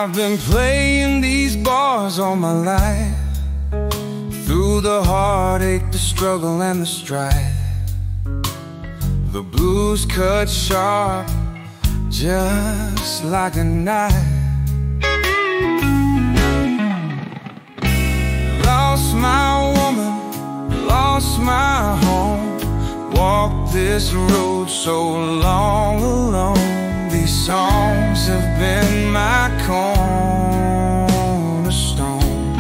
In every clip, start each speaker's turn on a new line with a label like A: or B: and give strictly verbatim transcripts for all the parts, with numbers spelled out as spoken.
A: I've been playing these bars all my life, through the heartache, the struggle, and the strife. The blues cut sharp, just like a knife. Lost my woman, lost my home, walked this road so long alone. These songs have been my cornerstone.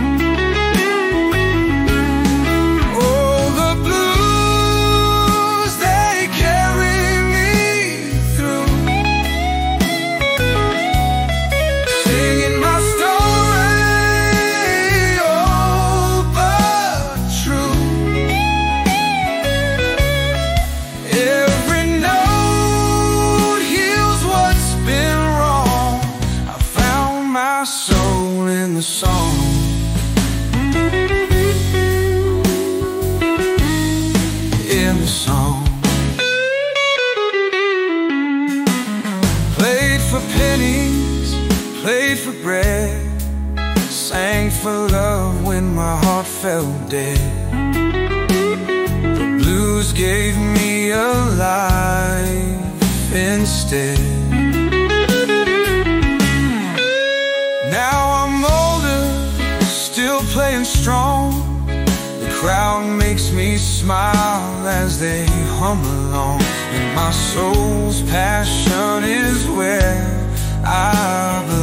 A: Oh, the blues, they carry me through, singing my story, old but true. Every note heals what's been wrong. I found my soul in the song. In the song. Played for pennies, played for bread, sang for love when my heart felt dead. The blues gave me a life instead. Now I'm older, still playing strong. The crowd makes me smile as they hum along, and my soul's passion is where I belong.